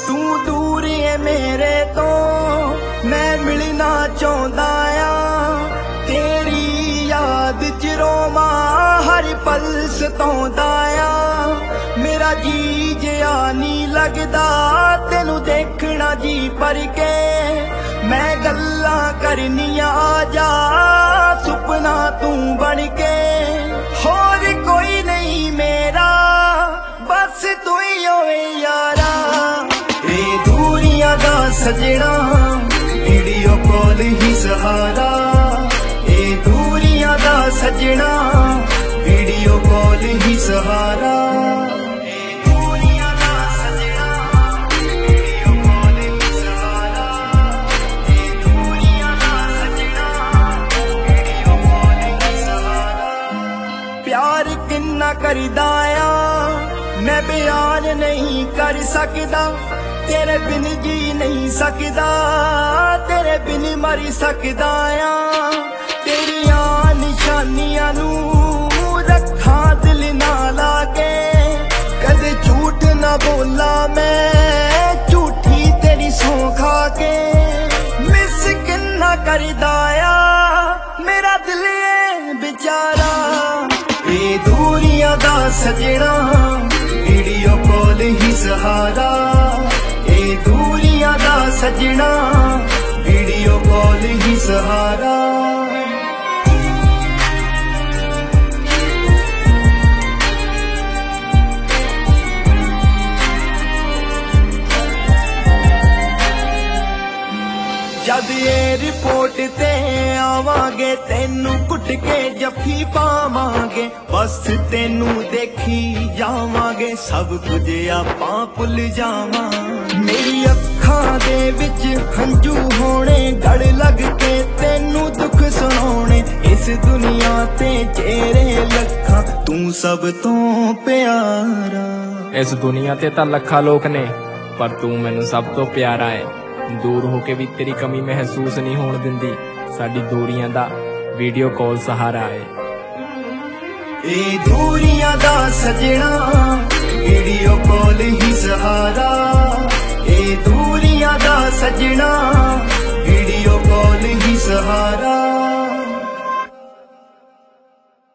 तू दूर है मेरे तो मैं मिलना चाहता आ तेरी याद च रोवा हर पल सताउंदा आ मेरा जी जिया नी लगदा तेनू देखना जी पर के मैं गल्लां करनिया जा सुपना तू बन के होर कोई नहीं मेरा बस तू ही होवे यारा ए दूरियां दा सजना वीडियो कॉल ही सहारा ए दूरियां दा सजना वीडियो कॉल ही सहारा प्यार किन्ना करदा आ मैं बयान नहीं कर सकदा तेरे बिन जी नहीं सकदा तेरे बिन मर सकदा आ तेरिया निशानियां नू रखा दिल ना लाके कदे झूठ ना बोला मैं झूठी तेरी सौं खा के मिस किन्ना करदा आ मेरा दिल है बेचारा ए दूरियां दा सजना वीडियो कॉल ही सहारा ए दूरियां दा सजना वीडियो कॉल ही सहारा जद ये रिपोर्ट ते आवांगे तेनू कुट के जफी पावांगे बस तेनू देखी जावांगे सब कुछ आपां भुल जावां मेरी अखां दे विच हंजू होने गड़ लग के तेनू दुख सुनाने इस दुनिया ते चेहरे लखां तू सब तो प्यारा इस दुनिया ते तां लखां लोक ने पर तू मैनू सब तो प्यारा है दूर होके भी तेरी कमी महसूस नहीं होने दिंदी साडी दूरियां दा वीडियो कॉल सहारा है ए दूरियां दा सजना वीडियो कॉल ही सहारा ए दूरियां दा सजना